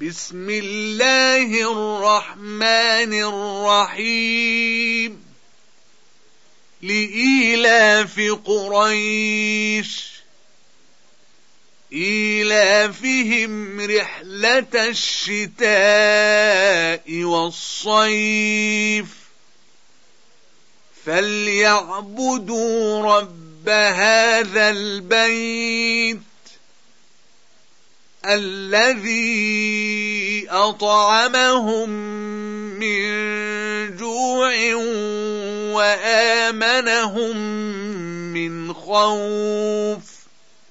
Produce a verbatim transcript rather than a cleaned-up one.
بسم الله الرحمن الرحيم لإيلاف قريش إيلافهم رحلة الشتاء والصيف فليعبدوا رب هذا البيت الذي أطعمهم من جوع وآمنهم من خوف